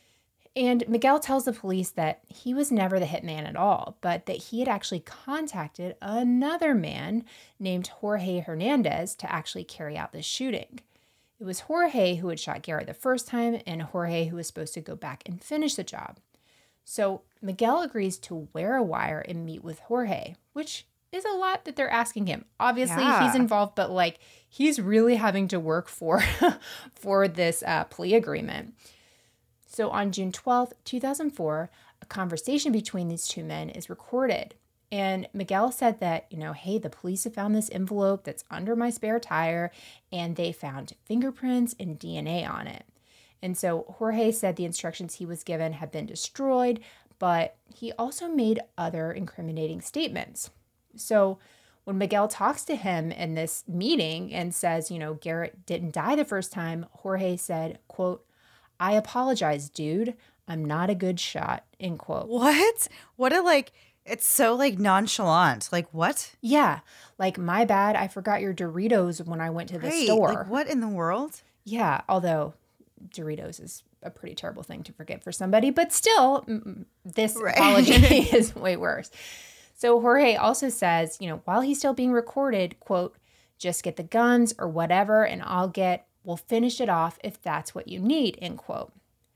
And Miguel tells the police that he was never the hitman at all, but that he had actually contacted another man named Jorge Hernandez to actually carry out this shooting. It was Jorge who had shot Garrett the first time and Jorge who was supposed to go back and finish the job. So Miguel agrees to wear a wire and meet with Jorge, which is a lot that they're asking him. Obviously, Yeah. he's involved, but like he's really having to work for, for this uh, plea agreement. So on June twelfth, two thousand four, a conversation between these two men is recorded. And Miguel said that, you know, hey, the police have found this envelope that's under my spare tire, and they found fingerprints and D N A on it. And so Jorge said the instructions he was given had been destroyed, but he also made other incriminating statements. So when Miguel talks to him in this meeting and says, you know, Garrett didn't die the first time, Jorge said, quote, "I apologize, dude. I'm not a good shot," end quote. What? What a like, it's so like nonchalant. Like what? Yeah, like, my bad, I forgot your Doritos when I went to the Right. store. Like what in the world? Yeah, although Doritos is a pretty terrible thing to forget for somebody, but still, mm, this Right. apology is way worse. So Jorge also says, you know, while he's still being recorded, quote, "Just get the guns or whatever, and I'll get, we'll finish it off if that's what you need," end quote.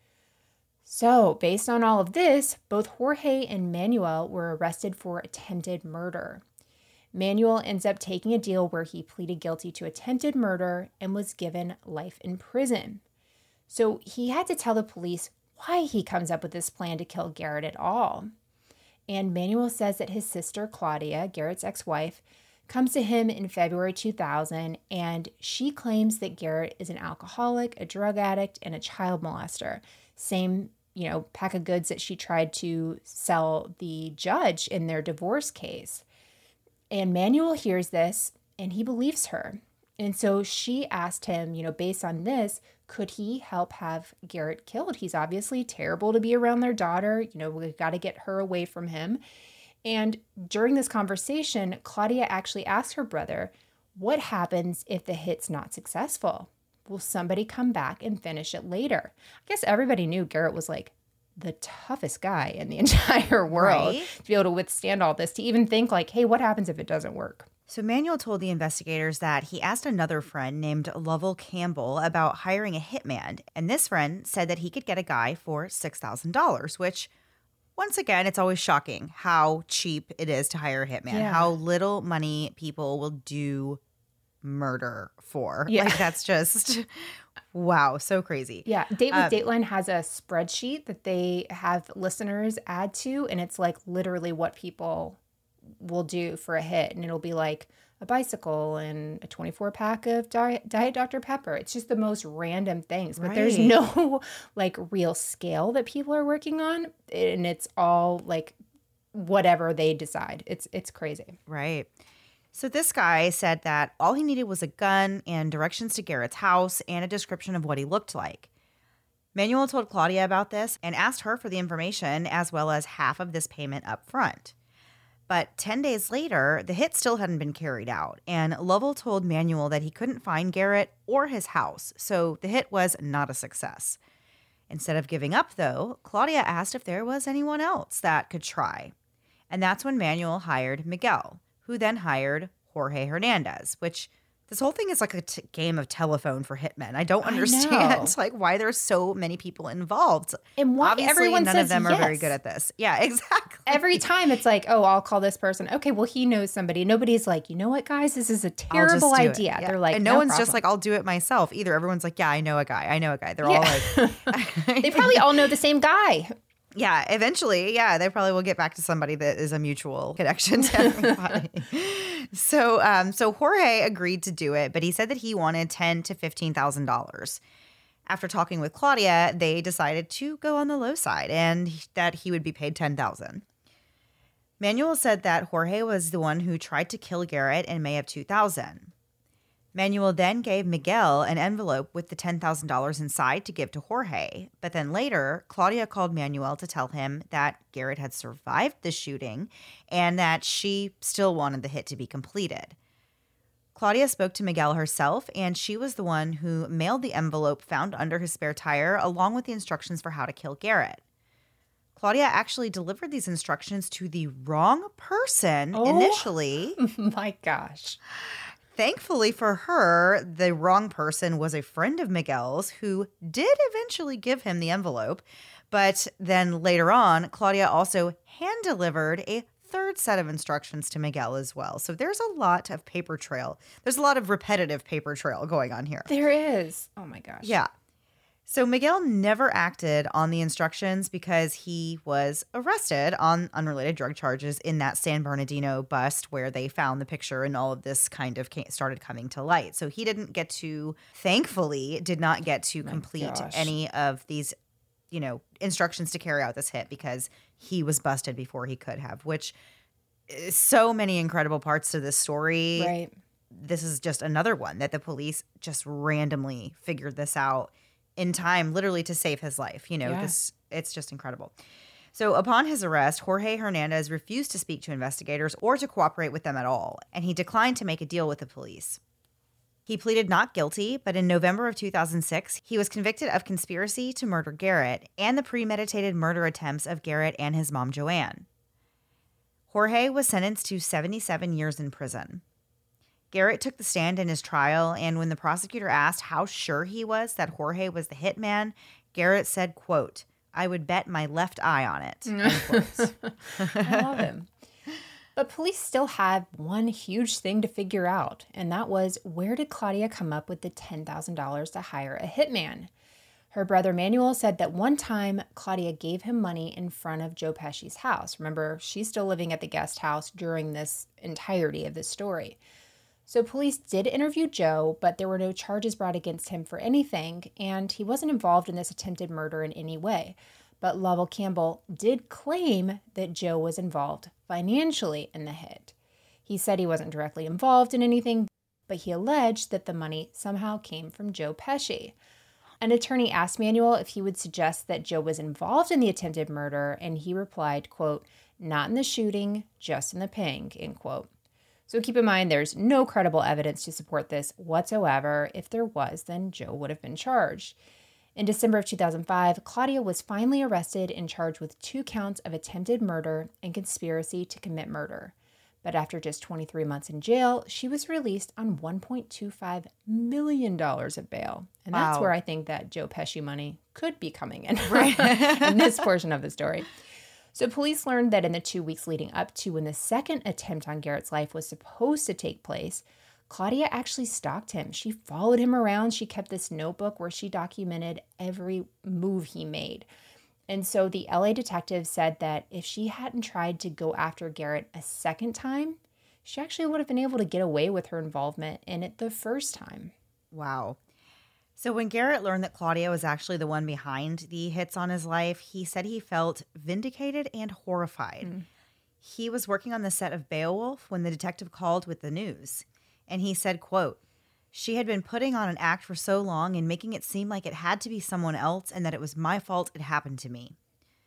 So based on all of this, both Jorge and Manuel were arrested for attempted murder. Manuel ends up taking a deal where he pleaded guilty to attempted murder and was given life in prison. So he had to tell the police why he comes up with this plan to kill Garrett at all. And Manuel says that his sister, Claudia, Garrett's ex-wife, comes to him in February two thousand, and she claims that Garrett is an alcoholic, a drug addict, and a child molester. Same, you know, pack of goods that she tried to sell the judge in their divorce case. And Manuel hears this and he believes her. And so she asked him, you know, based on this, could he help have Garrett killed? He's obviously terrible to be around their daughter. You know, we've got to get her away from him. And during this conversation, Claudia actually asked her brother, what happens if the hit's not successful? Will somebody come back and finish it later? I guess everybody knew Garrett was like the toughest guy in the entire world Right? to be able to withstand all this, to even think like, hey, what happens if it doesn't work? So Manuel told the investigators that he asked another friend named Lovell Campbell about hiring a hitman, and this friend said that he could get a guy for six thousand dollars, which, once again, it's always shocking how cheap it is to hire a hitman, Yeah. how little money people will do murder for. Yeah. Like, that's just, wow, so crazy. Yeah, Date with Um, Dateline has a spreadsheet that they have listeners add to, and it's like literally what people will do for a hit, and it'll be like a bicycle and a twenty-four pack of Diet, Diet Doctor Pepper. It's just the most random things, but there's Right. no like real scale that people are working on, and it's all like whatever they decide. It's it's crazy. Right. So this guy said that all he needed was a gun and directions to Garrett's house and a description of what he looked like. Manuel told Claudia about this and asked her for the information as well as half of this payment up front. But ten days later, the hit still hadn't been carried out, and Lovell told Manuel that he couldn't find Garrett or his house, so the hit was not a success. Instead of giving up, though, Claudia asked if there was anyone else that could try. And that's when Manuel hired Miguel, who then hired Jorge Hernandez, which this whole thing is like a t- game of telephone for hitmen. I don't I understand know. like why there's so many people involved. And why Obviously, everyone none says of them are very yes. good at this. Yeah, exactly. Every time it's like, oh, I'll call this person. Okay, well, he knows somebody. Nobody's like, you know what, guys, this is a I'll just terrible do it. idea. Yeah. They're like, and no, one's just problem. like, I'll do it myself either. Everyone's like, yeah, I know a guy. I know a guy. They're Yeah. all like, They probably all know the same guy. yeah, eventually, yeah, they probably will get back to somebody that is a mutual connection to everybody. so, um, so Jorge agreed to do it, but he said that he wanted ten to fifteen thousand dollars. After talking with Claudia, they decided to go on the low side and that he would be paid ten thousand. Manuel said that Jorge was the one who tried to kill Garrett in May of two thousand. Manuel then gave Miguel an envelope with the ten thousand dollars inside to give to Jorge. But then later, Claudia called Manuel to tell him that Garrett had survived the shooting and that she still wanted the hit to be completed. Claudia spoke to Miguel herself, and she was the one who mailed the envelope found under his spare tire along with the instructions for how to kill Garrett. Claudia actually delivered these instructions to the wrong person Oh. initially. My gosh. Thankfully for her, the wrong person was a friend of Miguel's who did eventually give him the envelope. But then later on, Claudia also hand delivered a third set of instructions to Miguel as well. So there's a lot of paper trail. There's a lot of repetitive paper trail going on here. There is. Oh my gosh. Yeah. So Miguel never acted on the instructions because he was arrested on unrelated drug charges in that San Bernardino bust where they found the picture and all of this kind of came, started coming to light. So he didn't get to, thankfully, did not get to My complete gosh. any of these, you know, instructions to carry out this hit because he was busted before he could have, which is so many incredible parts to this story. Right. This is just another one that the police just randomly figured this out in time, literally to save his life. You know, Yeah. this it's just incredible. So upon his arrest, Jorge Hernandez refused to speak to investigators or to cooperate with them at all, and he declined to make a deal with the police. He pleaded not guilty, but in November of two thousand six, he was convicted of conspiracy to murder Garrett and the premeditated murder attempts of Garrett and his mom, Joanne. Jorge was sentenced to seventy-seven years in prison. Garrett took the stand in his trial, and when the prosecutor asked how sure he was that Jorge was the hitman, Garrett said, quote, "I would bet my left eye on it." End quotes. I love him. But police still had one huge thing to figure out, and that was, where did Claudia come up with the ten thousand dollars to hire a hitman? Her brother Manuel said that one time Claudia gave him money in front of Joe Pesci's house. Remember, she's still living at the guest house during this entirety of this story. So police did interview Joe, but there were no charges brought against him for anything, and he wasn't involved in this attempted murder in any way. But Lovell Campbell did claim that Joe was involved financially in the hit. He said he wasn't directly involved in anything, but he alleged that the money somehow came from Joe Pesci. An attorney asked Manuel if he would suggest that Joe was involved in the attempted murder, and he replied, quote, "Not in the shooting, just in the paying," end quote. So keep in mind, there's no credible evidence to support this whatsoever. If there was, then Joe would have been charged. In December of two thousand five, Claudia was finally arrested and charged with two counts of attempted murder and conspiracy to commit murder. But after just twenty-three months in jail, she was released on one point two five million dollars of bail. And that's Wow. where I think that Joe Pesci money could be coming in, Right. in this portion of the story. So police learned that in the two weeks leading up to when the second attempt on Garrett's life was supposed to take place, Claudia actually stalked him. She followed him around. She kept this notebook where she documented every move he made. And so the L A detective said that if she hadn't tried to go after Garrett a second time, she actually would have been able to get away with her involvement in it the first time. Wow. So when Garrett learned that Claudia was actually the one behind the hits on his life, he said he felt vindicated and horrified. Mm. He was working on the set of Beowulf when the detective called with the news. And he said, quote, "She had been putting on an act for so long and making it seem like it had to be someone else and that it was my fault it happened to me."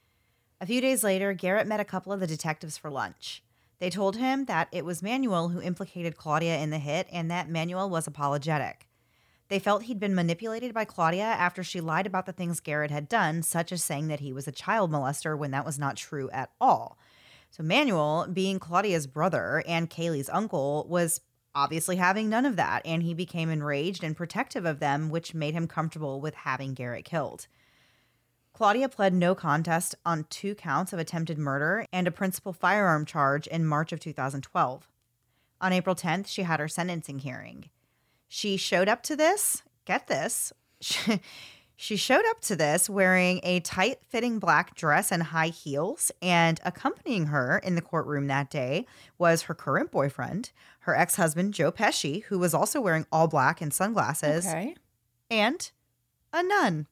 A few days later, Garrett met a couple of the detectives for lunch. They told him that it was Manuel who implicated Claudia in the hit and that Manuel was apologetic. They felt he'd been manipulated by Claudia after she lied about the things Garrett had done, such as saying that he was a child molester when that was not true at all. So Manuel, being Claudia's brother and Kaylee's uncle, was obviously having none of that, and he became enraged and protective of them, which made him comfortable with having Garrett killed. Claudia pled no contest on two counts of attempted murder and a principal firearm charge in March of two thousand twelve. On April tenth, she had her sentencing hearing. She showed up to this, get this, she, she showed up to this wearing a tight-fitting black dress and high heels, and accompanying her in the courtroom that day was her current boyfriend, her ex-husband, Joe Pesci, who was also wearing all black and sunglasses, Okay. and a nun.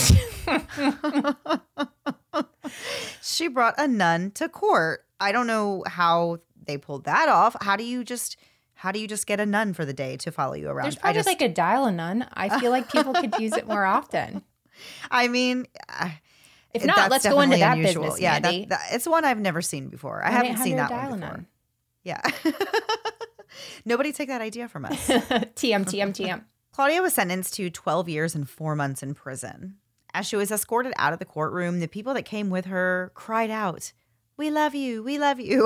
She brought a nun to court. I don't know how they pulled that off. How do you just... How do you just get a nun for the day to follow you around? There's probably I just, like a dial-a-nun. I feel like people could use it more often. I mean, uh, If not, that's let's go into definitely that unusual. business, Yeah, Mandy. that, that, it's one I've never seen before. I haven't seen that one before. Yeah. Nobody take that idea from us. T M, T M, T M. Claudia was sentenced to twelve years and four months in prison. As she was escorted out of the courtroom, the people that came with her cried out, "We love you, we love you."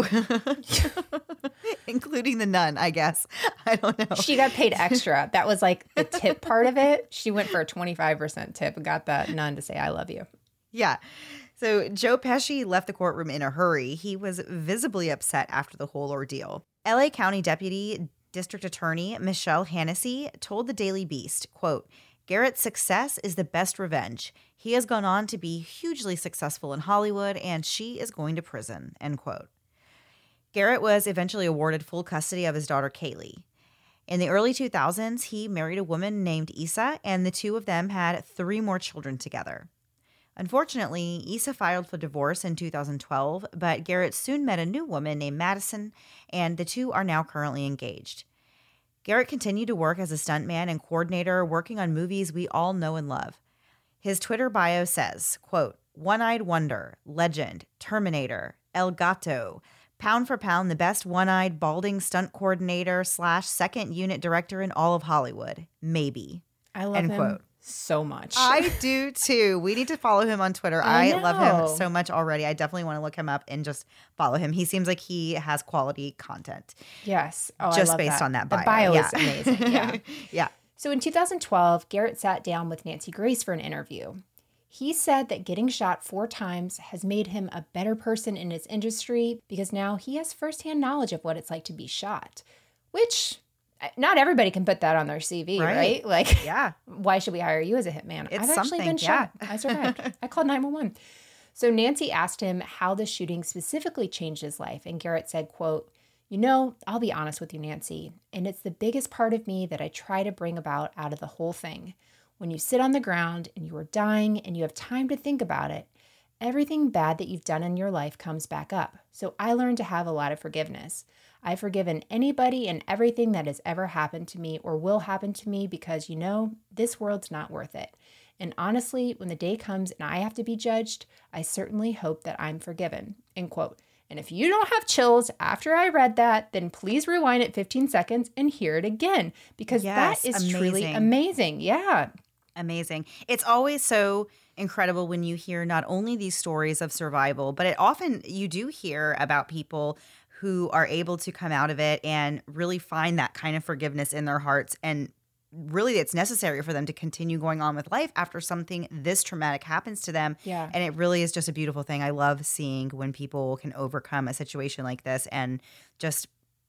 Including the nun, I guess. I don't know. She got paid extra. That was like the tip part of it. She went for a twenty-five percent tip and got that nun to say, "I love you." Yeah. So Joe Pesci left the courtroom in a hurry. He was visibly upset after the whole ordeal. L A County Deputy District Attorney Michelle Hennessy told the Daily Beast, quote, "Garrett's success is the best revenge. He has gone on to be hugely successful in Hollywood, and she is going to prison," end quote. Garrett was eventually awarded full custody of his daughter, Kaylee. In the early two thousands, he married a woman named Issa, and the two of them had three more children together. Unfortunately, Issa filed for divorce in two thousand twelve, but Garrett soon met a new woman named Madison, and the two are now currently engaged. Garrett continued to work as a stuntman and coordinator, working on movies we all know and love. His Twitter bio says, quote, "One-eyed wonder, legend, Terminator, El Gato, pound for pound the best one-eyed balding stunt coordinator slash second unit director in all of Hollywood. Maybe." I love End him quote. so much. I do too. We need to follow him on Twitter. I I, love know. him so much already. I definitely want to look him up and just follow him. He seems like he has quality content. Yes. Oh, I Just love based that. on that The bio. bio Yeah. is amazing. Yeah. Yeah. So in two thousand twelve, Garrett sat down with Nancy Grace for an interview. He said that getting shot four times has made him a better person in his industry because now he has firsthand knowledge of what it's like to be shot, which not everybody can put that on their C V, right? Right. Like, Yeah. why should we hire you as a hitman? It's I've actually something, been shot. yeah. I survived. I called nine one one. So Nancy asked him how the shooting specifically changed his life, and Garrett said, quote, "You know, I'll be honest with you, Nancy, and it's the biggest part of me that I try to bring about out of the whole thing. When you sit on the ground and you are dying and you have time to think about it, everything bad that you've done in your life comes back up. So I learned to have a lot of forgiveness. I've forgiven anybody and everything that has ever happened to me or will happen to me because, you know, this world's not worth it. And honestly, when the day comes and I have to be judged, I certainly hope that I'm forgiven, end quote. And if you don't have chills after I read that, then please rewind it fifteen seconds and hear it again, because Yes, that is amazing. truly amazing. Yeah. Amazing. It's always so incredible when you hear not only these stories of survival, but it often you do hear about people who are able to come out of it and really find that kind of forgiveness in their hearts. And really, it's necessary for them to continue going on with life after something this traumatic happens to them. Yeah. And it really is just a beautiful thing. I love seeing when people can overcome a situation like this and just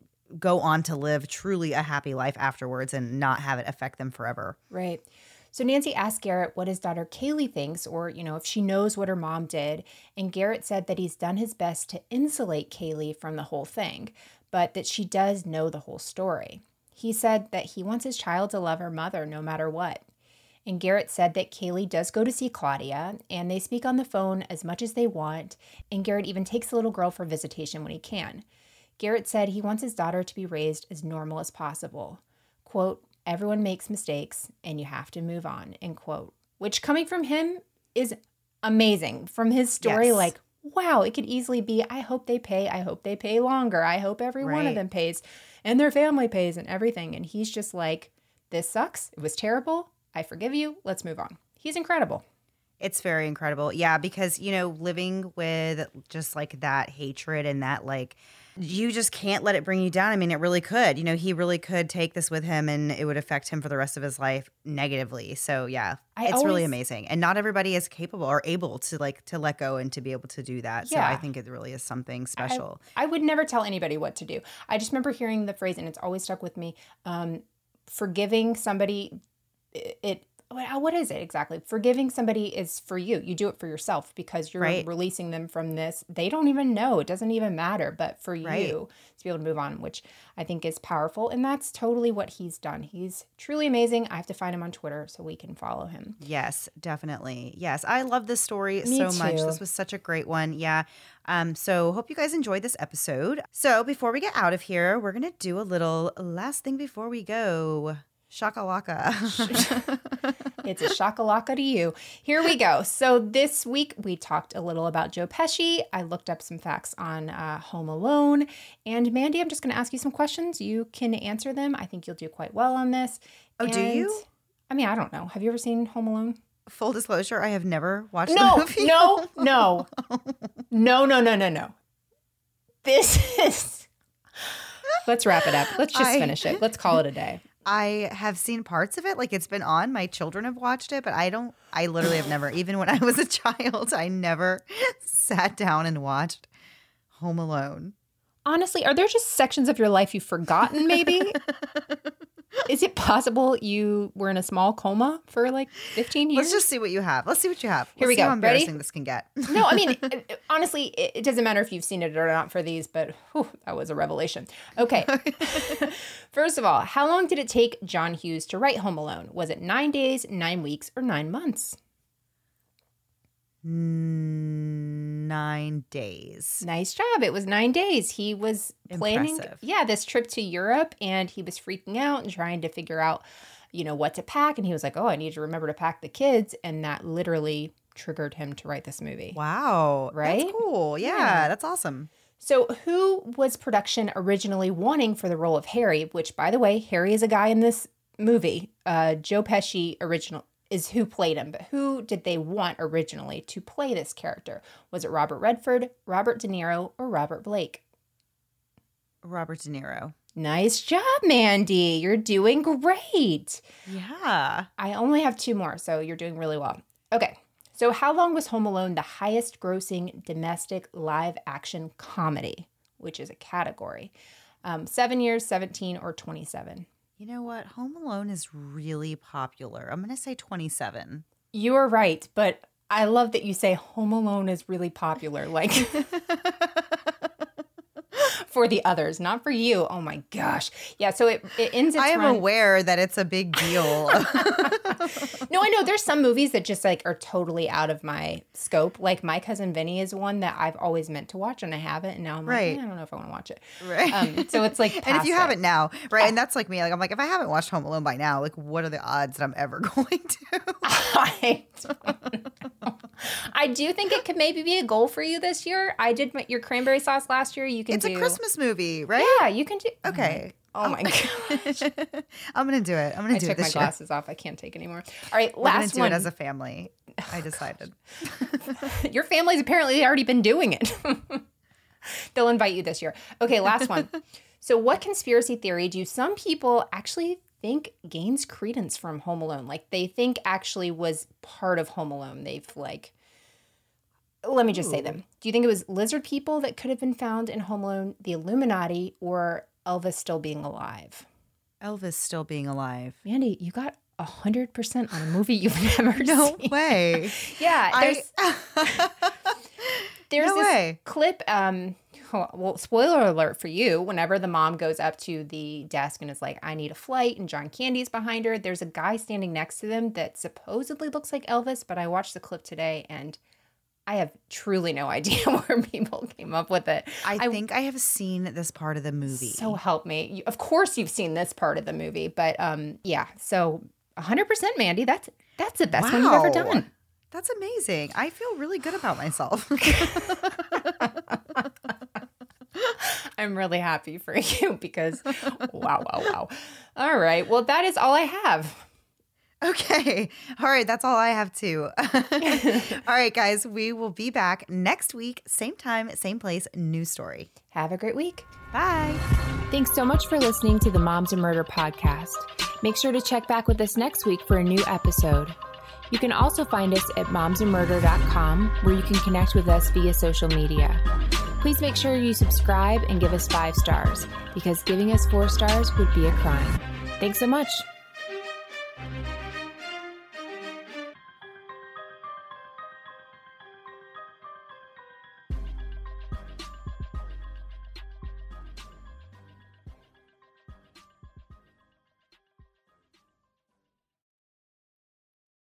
go on to live truly a happy life afterwards and not have it affect them forever. Right. So Nancy asked Garrett what his daughter Kaylee thinks, or, you know, if she knows what her mom did. And Garrett said that he's done his best to insulate Kaylee from the whole thing, but that she does know the whole story. He said that he wants his child to love her mother no matter what. And Garrett said that Kaylee does go to see Claudia, and they speak on the phone as much as they want, and Garrett even takes the little girl for visitation when he can. Garrett said he wants his daughter to be raised as normal as possible. Quote, everyone makes mistakes, and you have to move on, end quote. Which, coming from him, is amazing. From his story, Yes. like, wow, it could easily be, I hope they pay, I hope they pay longer, I hope every one of Right. them pays, and their family pays and everything. And he's just like, this sucks, it was terrible, I forgive you, let's move on. He's incredible. It's very incredible. Yeah, because, you know, living with just like that hatred and that like, you just can't let it bring you down. I mean, it really could. You know, he really could take this with him and it would affect him for the rest of his life negatively. So, yeah, I it's really always- amazing. And not everybody is capable or able to like to let go and to be able to do that. So, Yeah. I think it really is something special. I, I would never tell anybody what to do. I just remember hearing the phrase, and it's always stuck with me, um, forgiving somebody, it, it what what is it exactly? Forgiving somebody is for you. You do it for yourself because you're Right. releasing them from this. They don't even know. It doesn't even matter. But for Right. you to be able to move on, which I think is powerful. And that's totally what he's done. He's truly amazing. I have to find him on Twitter so we can follow him. Yes, definitely. Yes, I love this story Me so much. too. This was such a great one. Yeah. Um, so hope you guys enjoyed this episode. So before we get out of here, we're gonna do a little last thing before we go. Shakalaka. It's a shakalaka to you. Here we go. So this week we talked a little about Joe Pesci. I looked up some facts on uh, Home Alone. And Mandy, I'm just going to ask you some questions. You can answer them. I think you'll do quite well on this. Oh, do And- you? I mean, I don't know. Have you ever seen Home Alone? Full disclosure, I have never watched the No, movie. no, no. No, no, no, no, no. This is... Let's wrap it up. Let's just I- finish it. Let's call it a day. I have seen parts of it. Like it's been on. My children have watched it, but I don't, I literally have never, even when I was a child, I never sat down and watched Home Alone. Honestly, are there just sections of your life you've forgotten, maybe? Is it possible you were in a small coma for like fifteen years? Let's just see what you have. Let's see what you have. Here Let's we see go. How embarrassing Ready? this can get. No, I mean, uh, honestly, it, it doesn't matter if you've seen it or not for these, but whew, that was a revelation. Okay. First of all, how long did it take John Hughes to write Home Alone? Was it nine days, nine weeks, or nine months? Nine days. Nice job. It was nine days. He was planning, Impressive. yeah, this trip to Europe, and he was freaking out and trying to figure out, you know, what to pack. And he was like, oh, I need to remember to pack the kids. And that literally triggered him to write this movie. Wow. Right? That's cool. Yeah, Yeah. that's awesome. So who was production originally wanting for the role of Harry, which, by the way, Harry is a guy in this movie. Uh, Joe Pesci original is who played him, but who did they want originally to play this character? Was it Robert Redford, Robert De Niro, or Robert Blake? Robert De Niro. Nice job, Mandy. You're doing great. Yeah. I only have two more, so you're doing really well. Okay. So how long was Home Alone the highest grossing domestic live action comedy, which is a category? Um, seven years, seventeen, or twenty-seven? You know what? Home Alone is really popular. I'm going to say twenty-seven. You are right, but I love that you say Home Alone is really popular. Like, For the others, not for you. Oh my gosh. Yeah, so it, it ends its I am run- aware that it's a big deal. No, I know there's some movies that just like are totally out of my scope. Like My Cousin Vinny is one that I've always meant to watch and I haven't, and now I'm Right. like, eh, I don't know if I want to watch it. Right. Um, so it's like, And if you past haven't it. now, right? And that's like me. Like I'm like, if I haven't watched Home Alone by now, like what are the odds that I'm ever going to? I don't know. I do think it could maybe be a goal for you this year. I did my, your cranberry sauce last year. You can It's do a Christmas movie, right? Yeah, you can do. Okay. Oh my gosh. I'm gonna do it. I'm gonna I do took it my this year. glasses off. I can't take anymore. All right, We're gonna last do one. it as a family. I decided. Your family's apparently already been doing it. They'll invite you this year. Okay, last one. So what conspiracy theory do some people actually think gains credence from Home Alone? Like they think actually was part of Home Alone. They've like, let me just say them. Do you think it was lizard people that could have been found in Home Alone, the Illuminati, or Elvis still being alive? Elvis still being alive. Mandy, you got one hundred percent on a movie you've never No seen. way. Yeah, there's I, there's No this way. clip. Um, well, spoiler alert for you. Whenever the mom goes up to the desk and is like, "I need a flight," and John Candy's behind her, there's a guy standing next to them that supposedly looks like Elvis. But I watched the clip today, and I have truly no idea where people came up with it. I think I have seen this part of the movie. So help me. You, of course, you've seen this part of the movie, but um, yeah. So one hundred percent, Mandy. That's that's the best one you've ever Wow. done. That's amazing. I feel really good about myself. I'm really happy for you because wow, wow, wow. All right. Well, that is all I have. Okay. All right. That's all I have too. All right, guys. We will be back next week. Same time, same place, new story. Have a great week. Bye. Thanks so much for listening to the Moms and Murder podcast. Make sure to check back with us next week for a new episode. You can also find us at moms and murder dot com, where you can connect with us via social media. Please make sure you subscribe and give us five stars, because giving us four stars would be a crime. Thanks so much.